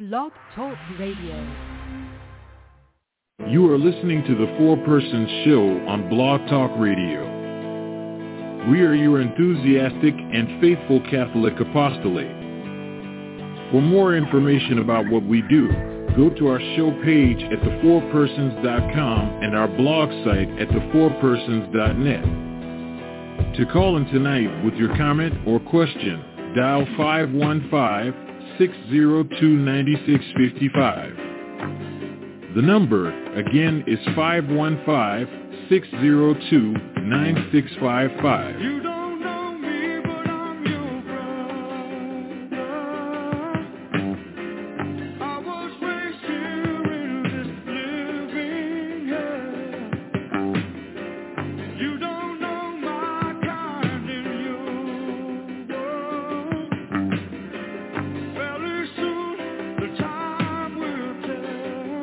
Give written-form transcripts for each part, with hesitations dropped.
Blog Talk Radio. You are listening to the Four Persons Show on Blog Talk Radio. We are your enthusiastic and faithful Catholic apostolate. For more information about what we do, go to our show page at thefourpersons.com and our blog site at thefourpersons.net. To call in tonight with your comment or question, dial 515-602-9655. The number, again, is 515-602-9655. You don't know me, but I'm your brother. I was raised here in this living hell. You don't know my kind in your world. Very soon, the time will tell.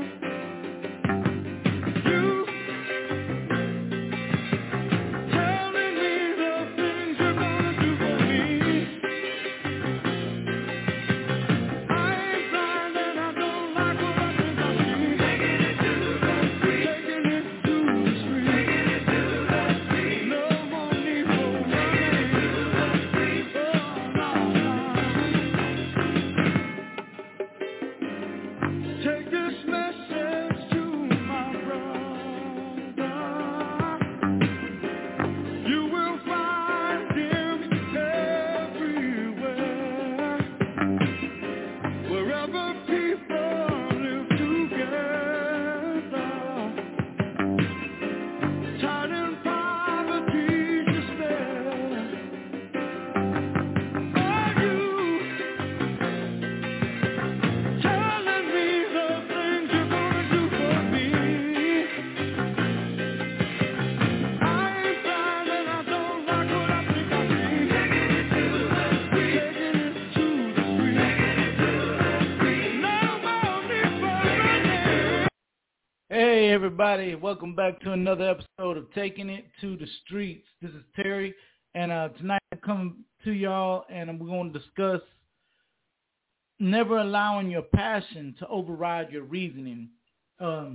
Everybody, welcome back to another episode of Taking It to the Streets. This is Terry, and tonight I'm coming to y'all, and we're going to discuss never allowing your passion to override your reasoning. I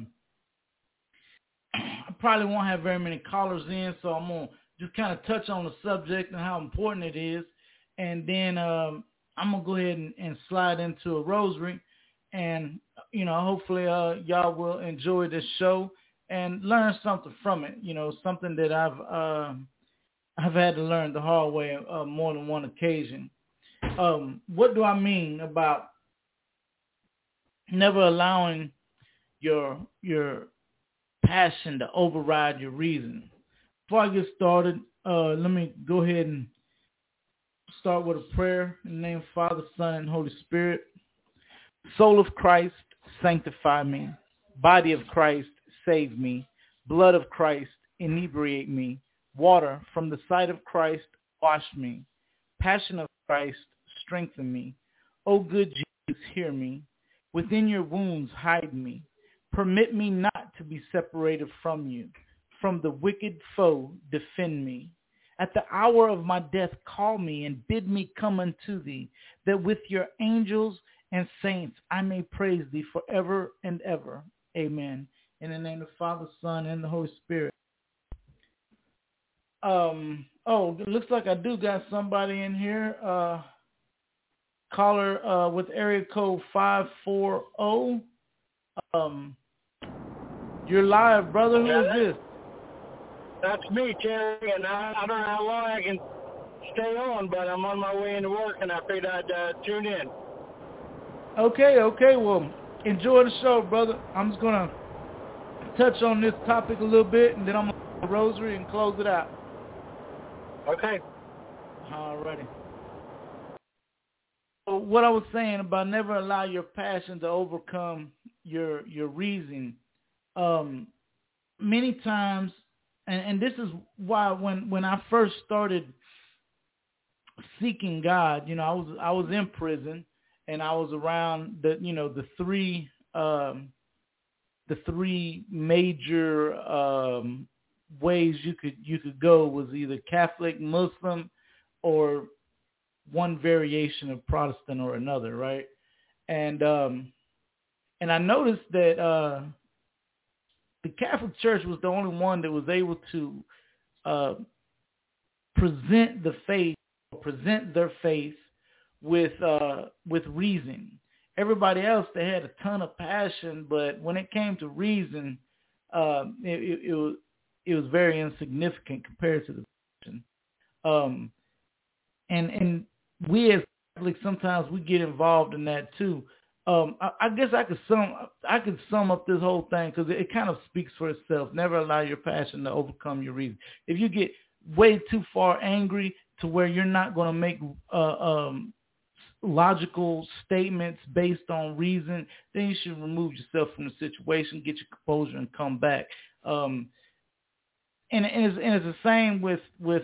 probably won't have very many callers in, so I'm going to just kind of touch on the subject and how important it is, and then I'm going to go ahead and slide into a rosary. And, you know, hopefully y'all will enjoy this show and learn something from it, you know, something that I've had to learn the hard way more than one occasion. What do I mean about never allowing your passion to override your reason? Before I get started, let me go ahead and start with a prayer in the name of Father, Son, and Holy Spirit. Soul of Christ, sanctify me. Body of Christ, save me. Blood of Christ, inebriate me. Water from the sight of Christ, wash me. Passion of Christ, strengthen me. O good Jesus, hear me. Within your wounds, hide me. Permit me not to be separated from you. From the wicked foe, defend me. At the hour of my death, call me and bid me come unto thee, that with your angels and saints, I may praise thee forever and ever. Amen. In the name of the Father, Son, and the Holy Spirit. It looks like I do got somebody in here. Caller with area code 540. You're live, brother. Who is this? That's me, Terry, and I don't know how long I can stay on, but I'm on my way into work, and I figured I'd tune in. Okay. Well, enjoy the show, brother. I'm just going to touch on this topic a little bit, and then I'm going to do the rosary and close it out. Okay. Alrighty. So what I was saying about never allow your passion to overcome your reason. Many times, and this is why when I first started seeking God, you know, I was in prison. And I was around the three major ways you could go was either Catholic, Muslim, or one variation of Protestant or another, right? And I noticed that the Catholic Church was the only one that was able to present their faith with reason. Everybody else, they had a ton of passion, but when it came to reason, it was very insignificant compared to the passion. And we as Catholics, sometimes we get involved in that too. I guess I could sum up this whole thing because it kind of speaks for itself. Never allow your passion to overcome your reason. If you get way too far angry to where you're not going to make logical statements based on reason, then you should remove yourself from the situation, get your composure, and come back. And it's the same with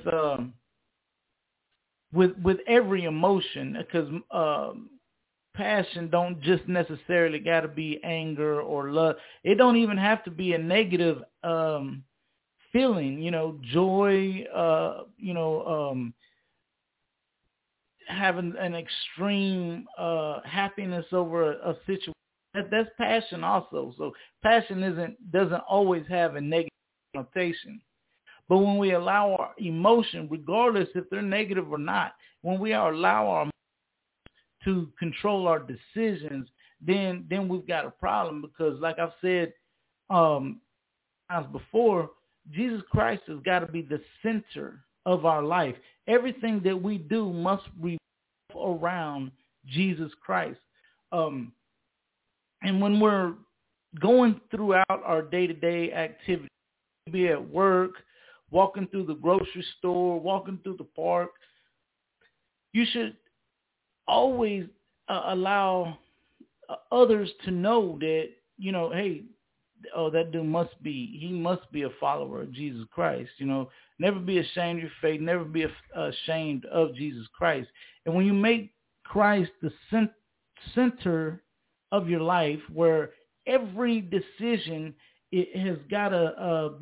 every emotion, because passion don't just necessarily got to be anger or love. It don't even have to be a negative feeling. Joy. Having an extreme happiness over a situation. That's passion also. So passion doesn't always have a negative connotation. But when we allow our emotion, regardless if they're negative or not, when we allow our to control our decisions, then we've got a problem, because like I've said times before, Jesus Christ has got to be the center of our life. Everything that we do must revolve around Jesus Christ. And when we're going throughout our day-to-day activities, be at work, walking through the grocery store, walking through the park, you should always allow others to know that, hey, that dude must be a follower of Jesus Christ. Never be ashamed of your faith. Never be ashamed of Jesus Christ. And when you make Christ the center of your life, where every decision it has got to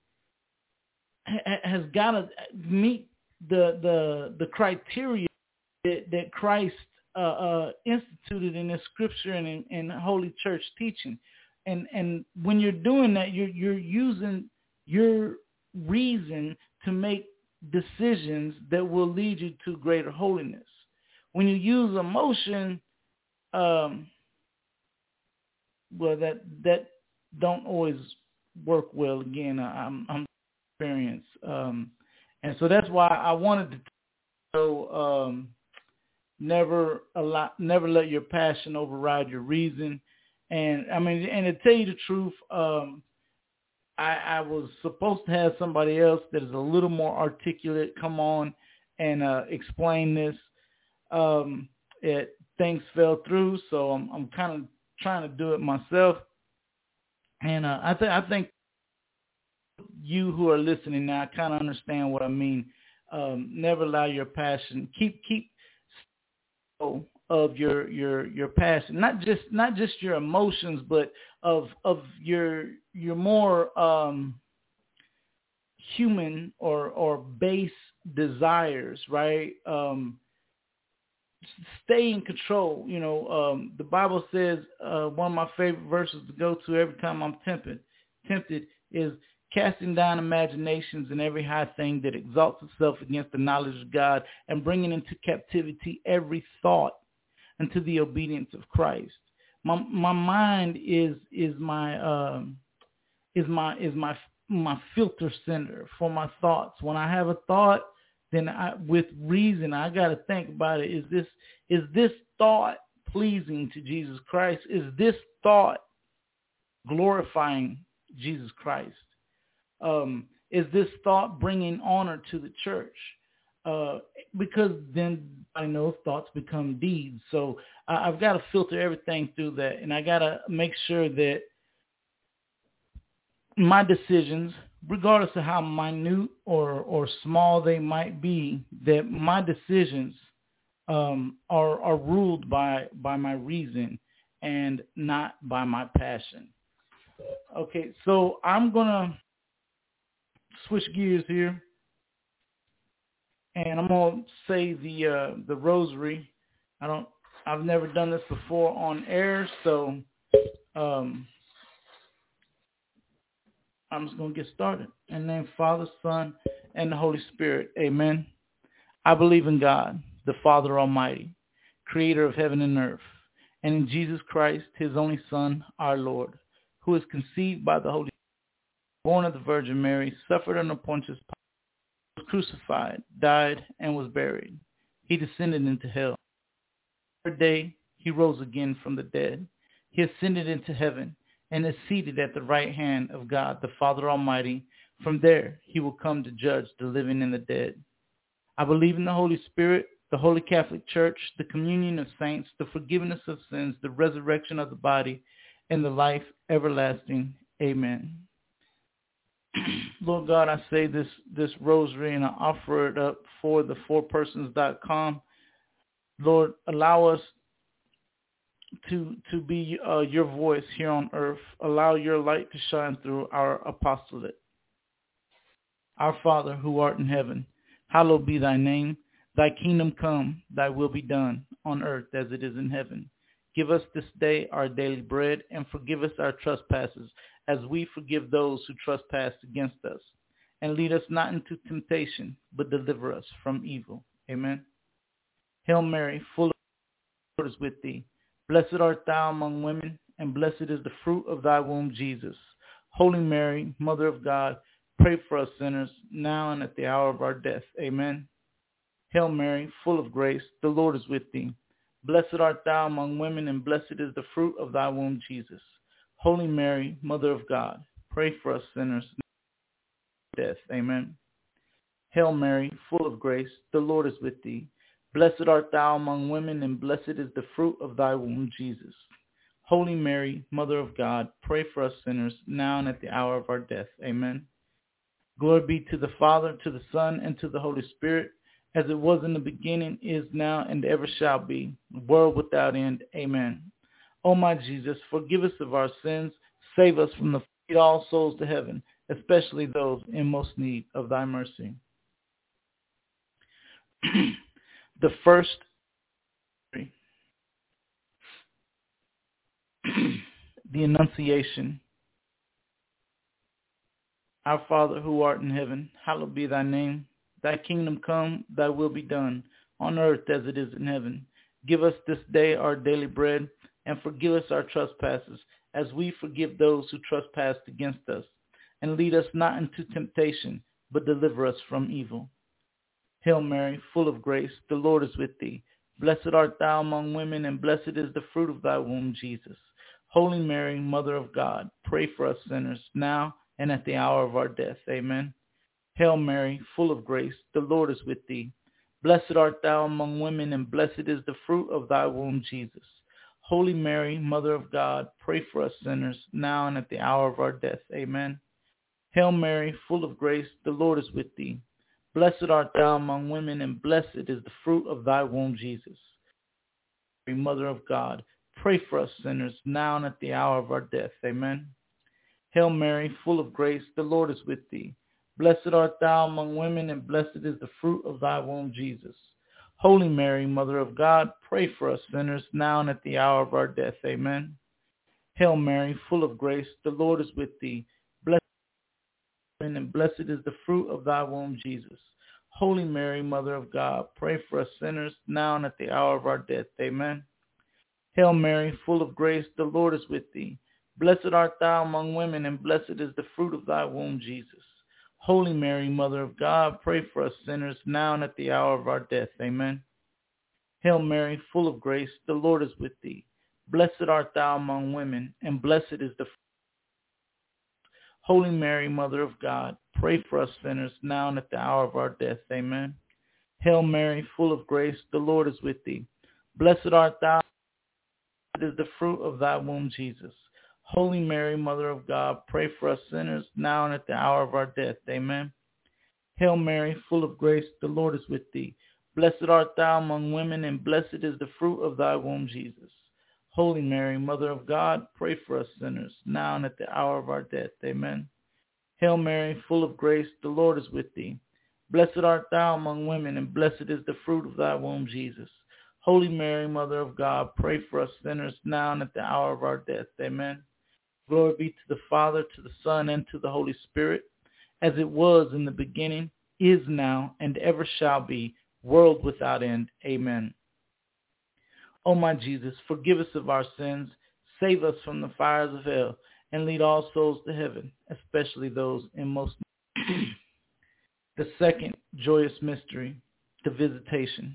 meet the criteria that Christ instituted in His Scripture and in Holy Church teaching. And when you're doing that, you're using your reason to make decisions that will lead you to greater holiness. When you use emotion, well, that don't always work well. Again, I'm experienced, and so that's why I wanted to know, never let your passion override your reason. And to tell you the truth, I was supposed to have somebody else that is a little more articulate come on and explain this. Things fell through, so I'm kind of trying to do it myself. And I think you who are listening now kind of understand what I mean. Never allow your passion. Keep of your passion, not just your emotions, but of your more human or base desires, right? Stay in control. The Bible says, one of my favorite verses to go to every time I'm tempted is casting down imaginations and every high thing that exalts itself against the knowledge of God, and bringing into captivity every thought into the obedience of Christ. My mind is my filter center for my thoughts. When I have a thought, then with reason, I got to think about it. Is this thought pleasing to Jesus Christ? Is this thought glorifying Jesus Christ? Is this thought bringing honor to the church? Because then I know thoughts become deeds. So I've got to filter everything through that, and I got to make sure that my decisions, regardless of how minute or small they might be, that my decisions are ruled by my reason and not by my passion. Okay, so I'm gonna switch gears here, and I'm gonna say the rosary. I I've never done this before on air, so I'm just going to get started. In the name of the Father, Son, and the Holy Spirit. Amen. I believe in God, the Father Almighty, creator of heaven and earth, and in Jesus Christ, his only Son, our Lord, who is conceived by the Holy Spirit, born of the Virgin Mary, suffered under Pontius Pilate, was crucified, died, and was buried. He descended into hell. The third day, he rose again from the dead. He ascended into heaven and is seated at the right hand of God, the Father Almighty. From there, he will come to judge the living and the dead. I believe in the Holy Spirit, the Holy Catholic Church, the communion of saints, the forgiveness of sins, the resurrection of the body, and the life everlasting. Amen. Lord God, I say this rosary and I offer it up for the 4persons.com. Lord, allow us to be your voice here on earth. Allow your light to shine through our apostolate. Our Father, who art in heaven, hallowed be thy name. Thy kingdom come, thy will be done on earth as it is in heaven. Give us this day our daily bread, and forgive us our trespasses, as we forgive those who trespass against us. And lead us not into temptation, but deliver us from evil. Amen. Hail Mary, full of grace, the Lord is with thee. Blessed art thou among women, and blessed is the fruit of thy womb, Jesus. Holy Mary, Mother of God, pray for us sinners, now and at the hour of our death. Amen. Hail Mary, full of grace, the Lord is with thee. Blessed art thou among women, and blessed is the fruit of thy womb, Jesus. Holy Mary, Mother of God, pray for us sinners, now and at the hour of our death. Amen. Hail Mary, full of grace, the Lord is with thee. Blessed art thou among women, and blessed is the fruit of thy womb, Jesus. Holy Mary, Mother of God, pray for us sinners, now and at the hour of our death. Amen. Glory be to the Father, to the Son, and to the Holy Spirit, as it was in the beginning, is now, and ever shall be, world without end. Amen. O my Jesus, forgive us of our sins, save us from the lead all souls to heaven, especially those in most need of thy mercy. The first, the Annunciation. Our Father, who art in heaven, hallowed be thy name. Thy kingdom come, thy will be done, on earth as it is in heaven. Give us this day our daily bread, and forgive us our trespasses, as we forgive those who trespass against us. And lead us not into temptation, but deliver us from evil. Hail Mary, full of grace, the Lord is with thee. Blessed art thou among women, and blessed is the fruit of thy womb, Jesus. Holy Mary, Mother of God, pray for us sinners, now and at the hour of our death. Amen. Hail Mary, full of grace, the Lord is with thee. Blessed art thou among women, and blessed is the fruit of thy womb, Jesus. Holy Mary, Mother of God, pray for us sinners, now and at the hour of our death. Amen. Hail Mary, full of grace, the Lord is with thee. Blessed art thou among women, and blessed is the fruit of thy womb, Jesus. Mary, Mother of God, pray for us sinners, now and at the hour of our death. Amen. Hail Mary, full of grace, the Lord is with thee. Blessed art thou among women, and blessed is the fruit of thy womb, Jesus. Holy Mary, Mother of God, pray for us sinners, now and at the hour of our death. Amen. Hail Mary, full of grace, the Lord is with thee. Blessed art thou among women, and blessed is the fruit of thy womb, Jesus. Holy Mary, Mother of God, pray for us sinners, now and at the hour of our death. Amen. Hail Mary, full of grace, the Lord is with thee. Blessed art thou among women, and blessed is the fruit of thy womb, Jesus. Holy Mary, Mother of God, pray for us sinners, now and at the hour of our death. Amen. Hail Mary, full of grace, the Lord is with thee. Blessed art thou among women, and blessed is the fruit. Holy Mary, Mother of God, pray for us sinners, now and at the hour of our death. Amen. Hail Mary, full of grace, the Lord is with thee. Blessed art thou, blessed is the fruit of thy womb, Jesus. Holy Mary, Mother of God, pray for us sinners, now and at the hour of our death. Amen. Hail Mary, full of grace, the Lord is with thee. Blessed art thou among women, and blessed is the fruit of thy womb, Jesus. Holy Mary, Mother of God, pray for us sinners, now and at the hour of our death. Amen. Hail Mary, full of grace, the Lord is with thee. Blessed art thou among women, and blessed is the fruit of thy womb, Jesus. Holy Mary, Mother of God, pray for us sinners now and at the hour of our death. Amen. Glory be to the Father, to the Son, and to the Holy Spirit, as it was in the beginning, is now, and ever shall be, world without end. Amen. O my Jesus, forgive us of our sins, save us from the fires of hell, and lead all souls to heaven, especially those in most need. The second joyous mystery, the visitation.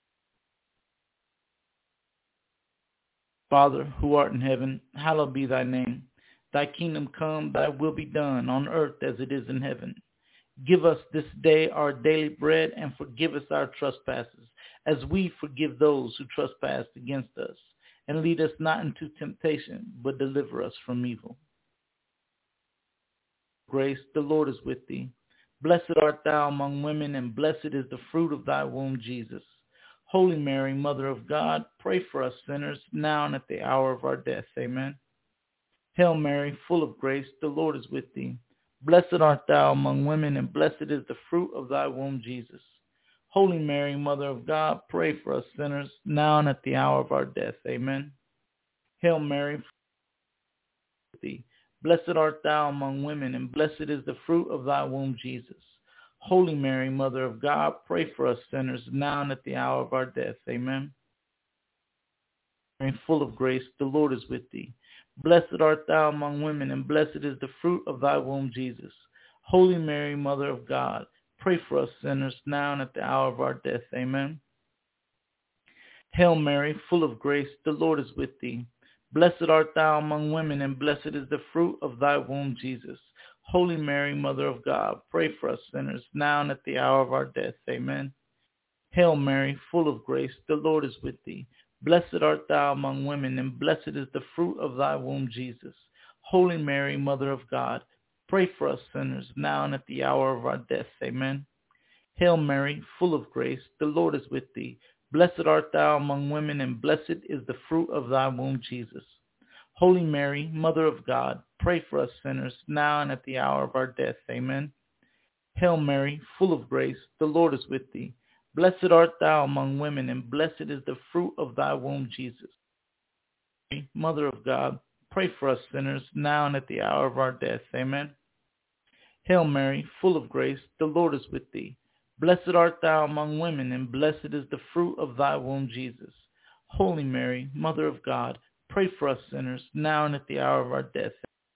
Father, who art in heaven, hallowed be thy name. Thy kingdom come, thy will be done on earth as it is in heaven. Give us this day our daily bread, and forgive us our trespasses, as we forgive those who trespass against us. And lead us not into temptation, but deliver us from evil. Grace, the Lord is with thee. Blessed art thou among women, and blessed is the fruit of thy womb, Jesus. Holy Mary, Mother of God, pray for us sinners, now and at the hour of our death. Amen. Hail Mary, full of grace, the Lord is with thee. Blessed art thou among women, and blessed is the fruit of thy womb, Jesus. Holy Mary, Mother of God, pray for us sinners, now and at the hour of our death. Amen. Hail Mary, full of thee. Blessed art thou among women, and blessed is the fruit of thy womb, Jesus. Holy Mary, Mother of God, pray for us sinners, now and at the hour of our death. Amen. Mary, full of grace, the Lord is with thee. Blessed art thou among women, and blessed is the fruit of thy womb, Jesus. Holy Mary, Mother of God, pray for us sinners, now and at the hour of our death. Amen. Hail Mary, full of grace, the Lord is with thee. Blessed art thou among women, and blessed is the fruit of thy womb, Jesus. Holy Mary, Mother of God, pray for us sinners, now and at the hour of our death. Amen. Hail Mary, full of grace, the Lord is with thee. Blessed art thou among women, and blessed is the fruit of thy womb, Jesus. Holy Mary, Mother of God, pray for us sinners, now and at the hour of our death. Amen. Hail Mary, full of grace, the Lord is with thee. Blessed art thou among women, and blessed is the fruit of thy womb, Jesus. Holy Mary, Mother of God, pray for us sinners, now and at the hour of our death. Amen. Hail Mary, full of grace, the Lord is with thee. Blessed art thou among women, and blessed is the fruit of thy womb, Jesus. Mother of God, pray for us sinners, now and at the hour of our death. Amen. Hail Mary, full of grace, the Lord is with thee. Blessed art thou among women, and blessed is the fruit of thy womb, Jesus. Holy Mary, Mother of God, pray for us sinners, now and at the hour of our death.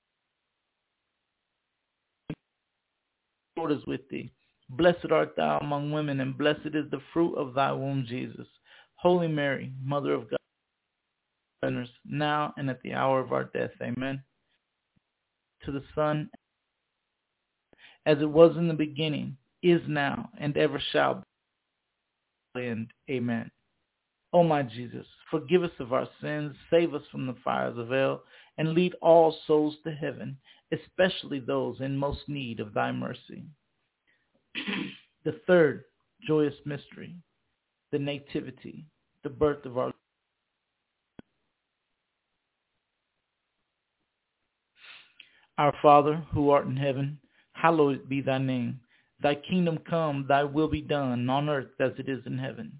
The Lord is with thee. Blessed art thou among women, and blessed is the fruit of thy womb, Jesus. Holy Mary, Mother of God, sinners, now and at the hour of our death. Amen. To the Son, as it was in the beginning, is now, and ever shall be, end. Amen. O my Jesus, forgive us of our sins, save us from the fires of hell, and lead all souls to heaven, especially those in most need of thy mercy. The third joyous mystery, the Nativity, the birth of our Lord. Our Father, who art in heaven, hallowed be thy name. Thy kingdom come, thy will be done, on earth as it is in heaven.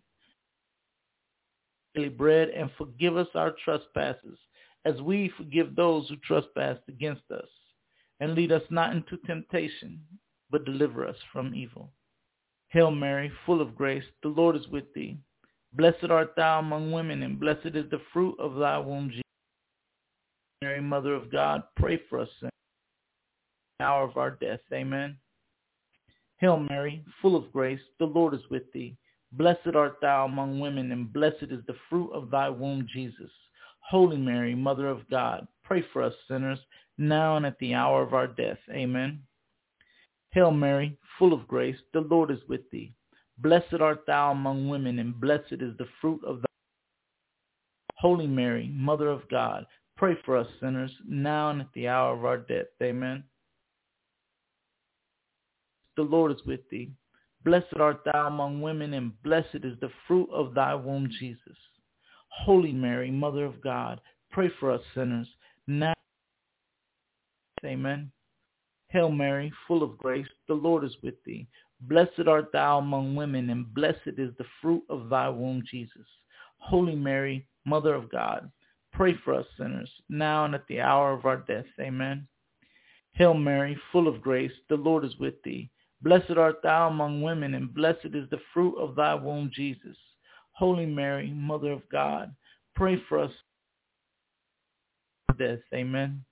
Daily bread, and forgive us our trespasses, as we forgive those who trespass against us. And lead us not into temptation, but deliver us from evil. Hail Mary, full of grace, the Lord is with thee. Blessed art thou among women, and blessed is the fruit of thy womb, Jesus. Mary, Mother of God, pray for us sinners, in the hour of our death. Amen. Hail Mary, full of grace, the Lord is with thee. Blessed art thou among women, and blessed is the fruit of thy womb, Jesus. Holy Mary, Mother of God, pray for us sinners, now and at the hour of our death. Amen. Hail Mary, full of grace, the Lord is with thee. Blessed art thou among women, and blessed is the fruit of thy womb. Holy Mary, Mother of God, pray for us sinners, now and at the hour of our death. Amen. The Lord is with thee. Blessed art thou among women, and blessed is the fruit of thy womb, Jesus. Holy Mary, Mother of God, pray for us sinners, now. Amen. Hail Mary, full of grace, the Lord is with thee. Blessed art thou among women, and blessed is the fruit of thy womb, Jesus. Holy Mary, Mother of God, pray for us sinners, now and at the hour of our death. Amen. Hail Mary, full of grace, the Lord is with thee. Blessed art thou among women, and blessed is the fruit of thy womb, Jesus. Holy Mary, Mother of God, pray for us at death. Amen.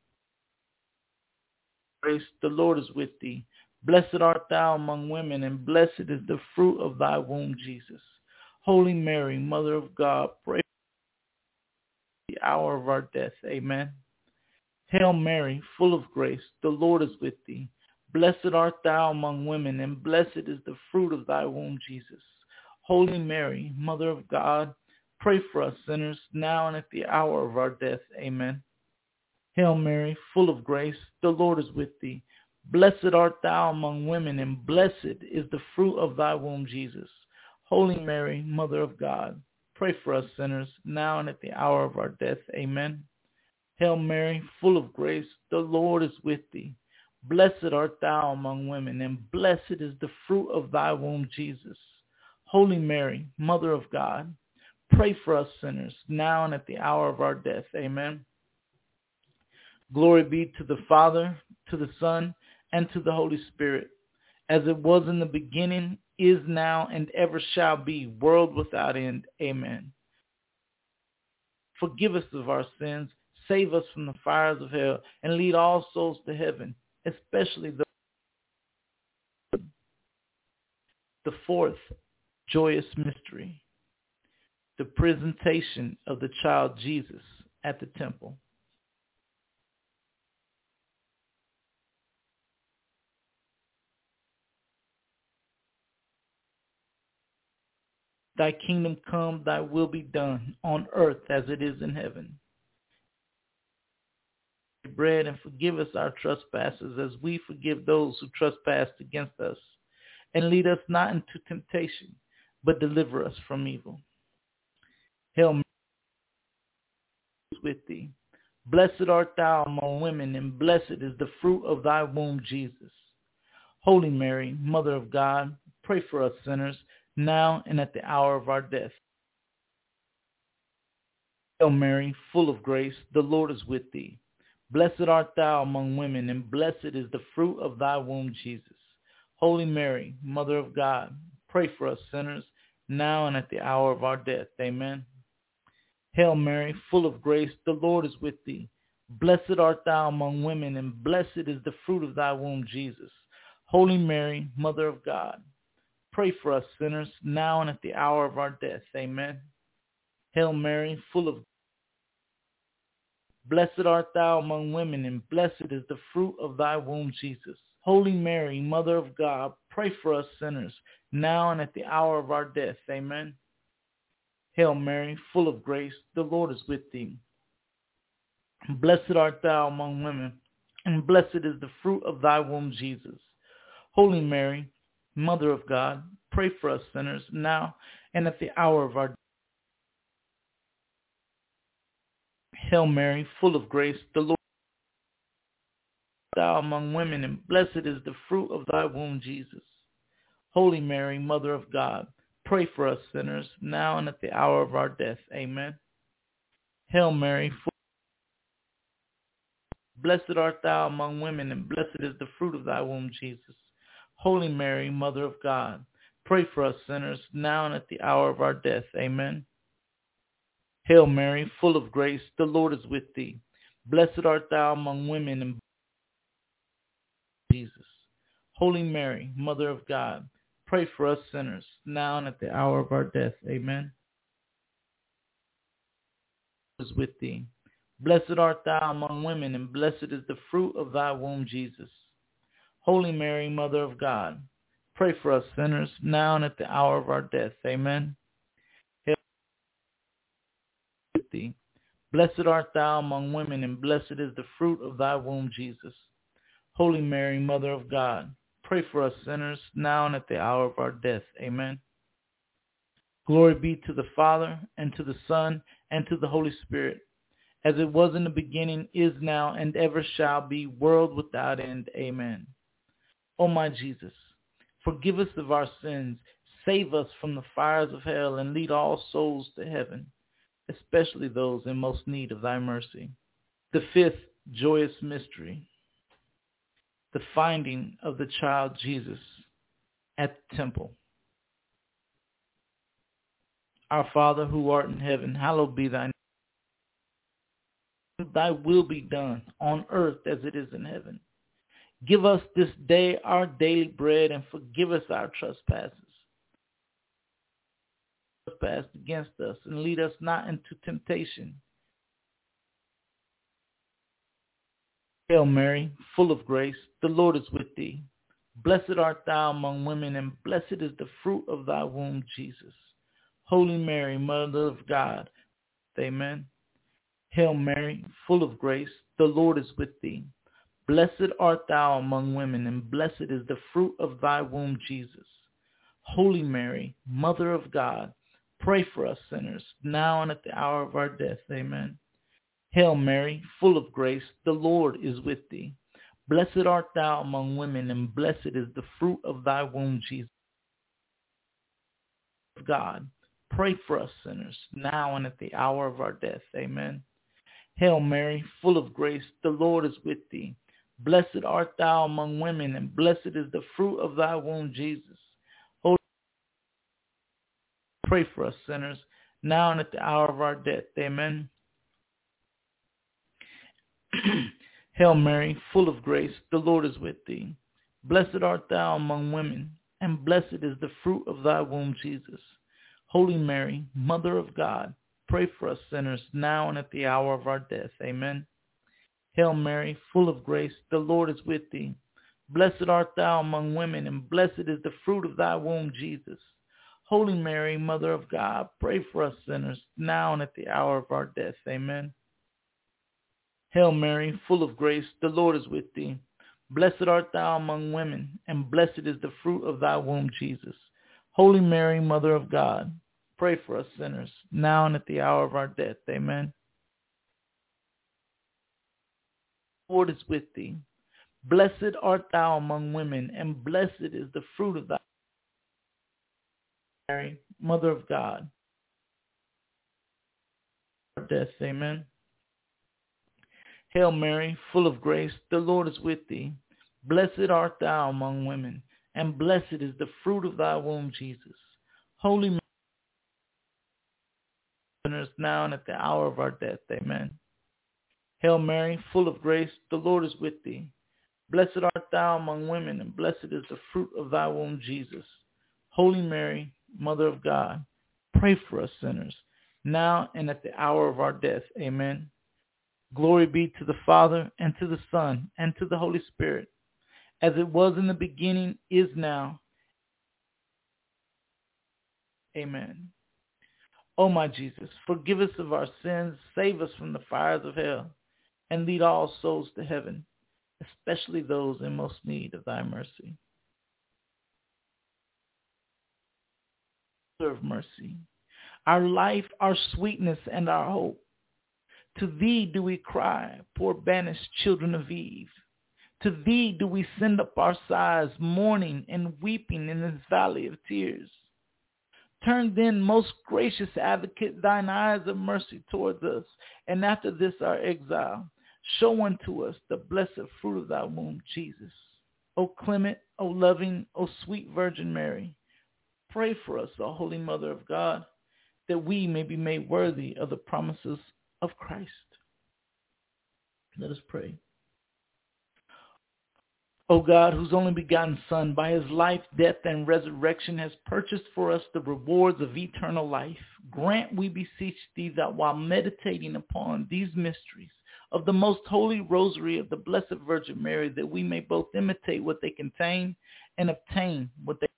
Grace, the Lord is with thee. Blessed art thou among women, and blessed is the fruit of thy womb, Jesus. Holy Mary, Mother of God, pray for the hour of our death. Amen. Hail Mary, full of grace, the Lord is with thee. Blessed art thou among women, and blessed is the fruit of thy womb, Jesus. Holy Mary, Mother of God, pray for us sinners, now and at the hour of our death. Amen. Hail Mary, full of grace, the Lord is with thee. Blessed art thou among women, and blessed is the fruit of thy womb, Jesus. Holy Mary, Mother of God, pray for us sinners, now and at the hour of our death. Amen. Hail Mary, full of grace, the Lord is with thee. Blessed art thou among women, and blessed is the fruit of thy womb, Jesus. Holy Mary, Mother of God, pray for us sinners, now and at the hour of our death. Amen. Glory be to the Father, to the Son, and to the Holy Spirit, as it was in the beginning, is now, and ever shall be, world without end. Amen. Forgive us of our sins, save us from the fires of hell, and lead all souls to heaven, especially the fourth joyous mystery, the presentation of the child Jesus at the temple. Thy kingdom come, thy will be done, on earth as it is in heaven. Bread, and forgive us our trespasses as we forgive those who trespass against us. And lead us not into temptation, but deliver us from evil. Hail Mary, is with thee. Blessed art thou among women, and blessed is the fruit of thy womb, Jesus. Holy Mary, Mother of God, pray for us sinners, now and at the hour of our death. Hail Mary, full of grace, the Lord is with thee. Blessed art thou among women, and blessed is the fruit of thy womb, Jesus. Holy Mary, Mother of God, pray for us sinners, now and at the hour of our death. Amen. Hail Mary, full of grace, the Lord is with thee. Blessed art thou among women, and blessed is the fruit of thy womb, Jesus. Holy Mary, Mother of God, pray for us sinners, now and at the hour of our death. Amen. Hail Mary, full of blessed art thou among women, and blessed is the fruit of thy womb, Jesus. Holy Mary, Mother of God, pray for us sinners, now and at the hour of our death. Amen. Hail Mary, full of grace, the Lord is with thee. Blessed art thou among women, and blessed is the fruit of thy womb, Jesus. Holy Mary, Mother of God, pray for us sinners, now and at the hour of our death. Hail Mary, full of grace, the Lord is with thee. Thou among women, and blessed is the fruit of thy womb, Jesus. Holy Mary, Mother of God, pray for us sinners, now and at the hour of our death. Amen. Hail Mary, blessed art thou among women, and blessed is the fruit of thy womb, Jesus. Holy Mary, Mother of God, pray for us sinners, now and at the hour of our death. Amen. Hail Mary, full of grace, the Lord is with thee. Blessed art thou among women, and Jesus. Holy Mary, Mother of God, pray for us sinners, now and at the hour of our death. Amen. Is with thee. Blessed art thou among women, and blessed is the fruit of thy womb, Jesus. Holy Mary, Mother of God, pray for us sinners, now and at the hour of our death. Amen. Hail with thee. Blessed art thou among women, and blessed is the fruit of thy womb, Jesus. Holy Mary, Mother of God, pray for us sinners, now and at the hour of our death. Amen. Glory be to the Father, and to the Son, and to the Holy Spirit, as it was in the beginning, is now, and ever shall be, world without end. Amen. O my Jesus, forgive us of our sins, save us from the fires of hell, and lead all souls to heaven, especially those in most need of thy mercy. The fifth joyous mystery, the finding of the child Jesus at the temple. Our Father who art in heaven, hallowed be thy name. Thy will be done on earth as it is in heaven. Give us this day our daily bread, and forgive us our trespasses against us, and lead us not into temptation. Hail Mary, full of grace, the Lord is with thee. Blessed art thou among women, and blessed is the fruit of thy womb, Jesus. Holy Mary, Mother of God, amen. Hail Mary, full of grace, the Lord is with thee. Blessed art thou among women, and blessed is the fruit of thy womb, Jesus. Holy Mary, Mother of God, pray for us sinners, now and at the hour of our death. Amen. Hail Mary, full of grace, the Lord is with thee. Blessed art thou among women, and blessed is the fruit of thy womb, Jesus. God, pray for us sinners, now and at the hour of our death. Amen. Hail Mary, full of grace, the Lord is with thee. Blessed art thou among women, and blessed is the fruit of thy womb, Jesus. Holy, pray for us sinners, now and at the hour of our death. Amen. Hail Mary, full of grace, the Lord is with thee. Blessed art thou among women, and blessed is the fruit of thy womb, Jesus. Holy Mary, Mother of God, pray for us sinners, now and at the hour of our death. Amen. Hail Mary, full of grace, the Lord is with thee. Blessed art thou among women, and blessed is the fruit of thy womb, Jesus. Holy Mary, Mother of God, pray for us sinners, now and at the hour of our death. Amen. Hail Mary, full of grace, the Lord is with thee. Blessed art thou among women, and blessed is the fruit of thy womb, Jesus. Holy Mary, Mother of God, pray for us sinners, now and at the hour of our death. Amen. The Lord is with thee. Blessed art thou among women, and blessed is the fruit of thy womb, Mary, Mother of God. Death. Amen. Hail Mary, full of grace, the Lord is with thee. Blessed art thou among women, and blessed is the fruit of thy womb, Jesus. Holy Mary, sinners now and at the hour of our death. Amen. Hail Mary, full of grace, the Lord is with thee. Blessed art thou among women, and blessed is the fruit of thy womb, Jesus. Holy Mary, Mother of God, pray for us sinners, now and at the hour of our death. Amen. Glory be to the Father, and to the Son, and to the Holy Spirit, as it was in the beginning, is now. Amen. O my Jesus, forgive us of our sins, save us from the fires of hell, and lead all souls to heaven, especially those in most need of thy mercy. Serve mercy, our life, our sweetness, and our hope. To thee do we cry, poor banished children of Eve. To thee do we send up our sighs, mourning and weeping in this valley of tears. Turn then, most gracious advocate, thine eyes of mercy towards us, and after this our exile, show unto us the blessed fruit of thy womb, Jesus. O clement, O loving, O sweet Virgin Mary, pray for us, O Holy Mother of God, that we may be made worthy of the promises of Christ. Let us pray. O God, whose only begotten Son, by his life, death, and resurrection, has purchased for us the rewards of eternal life, grant, we beseech thee, that while meditating upon these mysteries of the most holy rosary of the Blessed Virgin Mary, that we may both imitate what they contain and obtain what they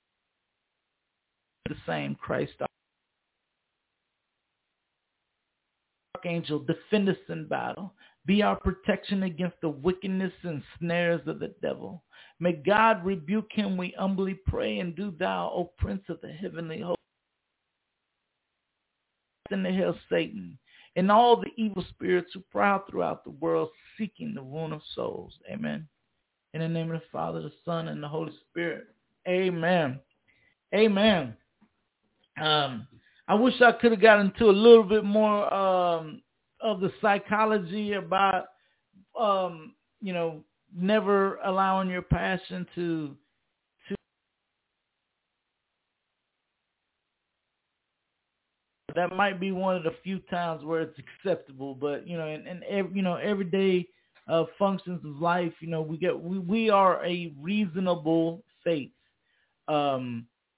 the same Christ our Archangel, defend us in battle. Be our protection against the wickedness and snares of the devil. May God rebuke him, we humbly pray, and do thou, O Prince of the heavenly host, in the hell Satan, and all the evil spirits who prowl throughout the world seeking the ruin of souls. Amen. In the name of the Father, the Son, and the Holy Spirit. Amen. Amen. I wish I could have gotten into a little bit more of the psychology about, never allowing your passion to that might be one of the few times where it's acceptable, but in everyday functions of life, we are a reasonable faith. That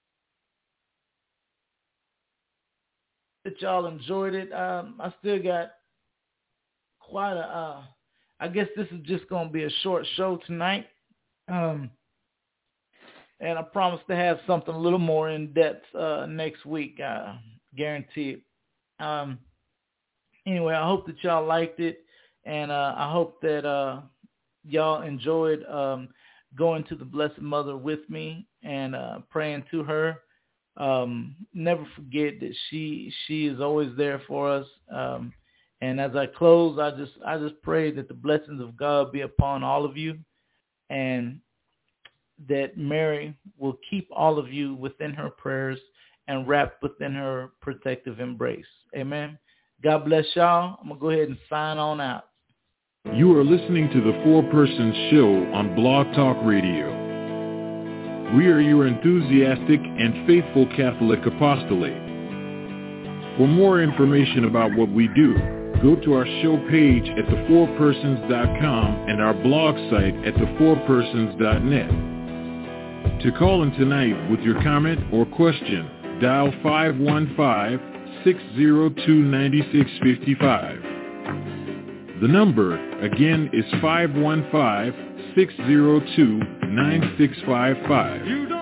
y'all enjoyed it. I still got quite I guess this is just going to be a short show tonight. And I promise to have something a little more in depth next week. Guarantee it. Anyway, I hope that y'all liked it, and I hope that y'all enjoyed going to the Blessed Mother with me and praying to her. Never forget that she is always there for us. And as I close, I just pray that the blessings of God be upon all of you, and that Mary will keep all of you within her prayers and wrapped within her protective embrace. Amen. God bless y'all. I'm going to go ahead and sign on out. You are listening to the Four Persons Show on Blog Talk Radio. We are your enthusiastic and faithful Catholic apostolate. For more information about what we do, go to our show page at thefourpersons.com and our blog site at thefourpersons.net. To call in tonight with your comment or question, dial 515-602-9655. The number, again, is 515-602-9655.